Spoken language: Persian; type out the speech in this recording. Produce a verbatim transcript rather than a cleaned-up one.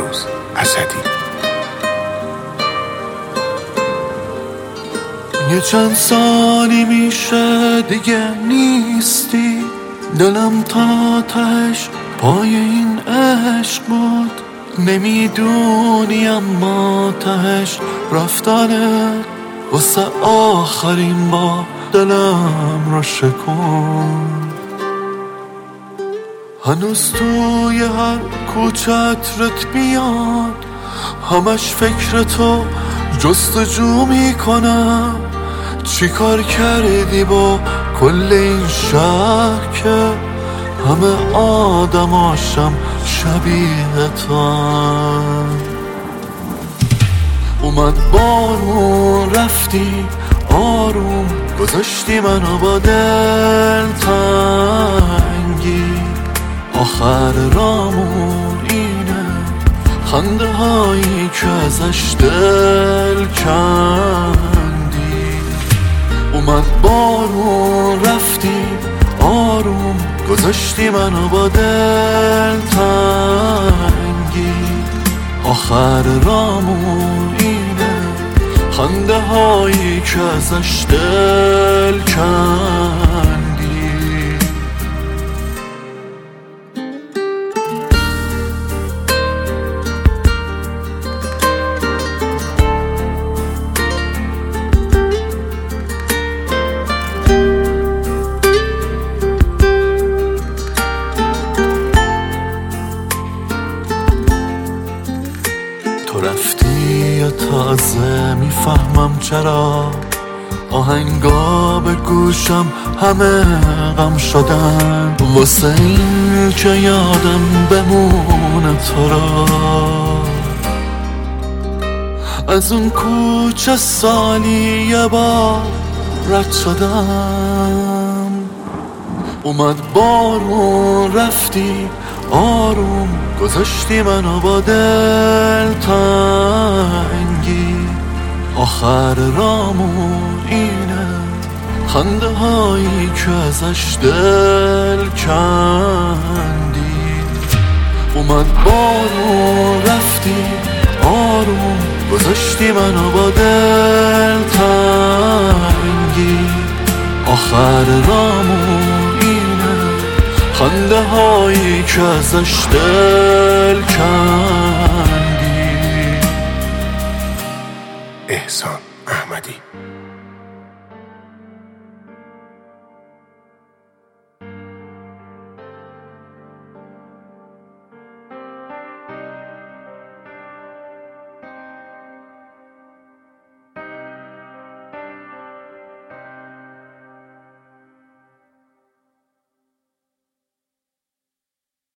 بهروز اسدی. یه چند سالی میشه دیگه نیستی، دلم تا تهش پای این عشق بود. نمیدونی اما تهش رفتنت واسه آخرین با دلم رو شکن. هنوز توی هر کوچت رت بیاد، همش فکر تو جستجو میکنم. چی کار کردی با کل این شهر که همه آدماشم شبیه تو؟ اومد بارون رفتی آروم، گذاشتی منو با دل تنگی. آخر رامون اینه، خنده هایی که ازش دل کندی. اومد بارون رفتی آروم، گذاشتی منو با دل تنگی. آخر رامون اینه، خنده هایی که ازش دل کندی. تو رفتی یا تازه میفهمم چرا آهنگا به گوشم همه غم شدن، واسه این که یادم بمونه تو را. از اون کوچه سالی یه بار رد شدم. اومد بارون رفتی آروم، گذاشتی منو با دل تنگی. آخر رامون اینه، خنده هایی که ازش دل کندی. اومد بارون رفتی آروم، گذاشتی منو با دل تنگی. آخر رامون اینه، خنده هایی که ازش دل کندی. احسان احمدی.